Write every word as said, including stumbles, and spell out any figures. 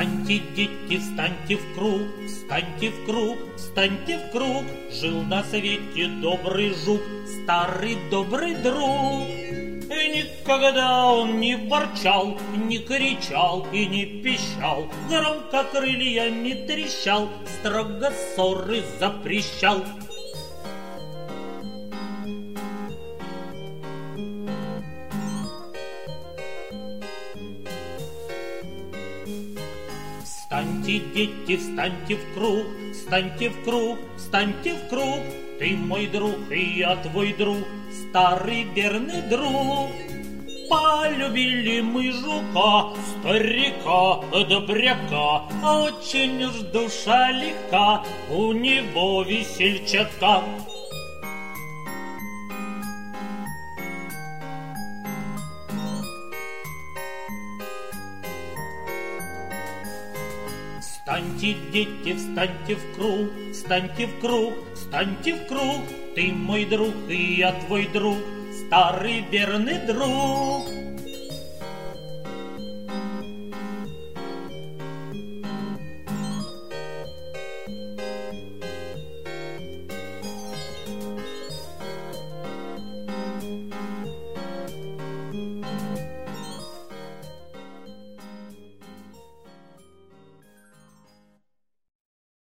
Встаньте, дети, встаньте в круг, встаньте в круг, встаньте в круг. Жил на свете добрый жук, старый добрый друг. И никогда он не ворчал, не кричал и не пищал, громко крыльями трещал, строго ссоры запрещал. Встаньте, дети, встаньте в круг, встаньте в круг, встаньте в круг. Ты мой друг, и я твой друг, старый верный друг. Полюбили мы жука, старика, добряка, а очень уж душа легка у него весельчака. Встаньте, дети, встаньте в круг, встаньте в круг, встаньте в круг. Ты мой друг, и я твой друг, старый верный друг.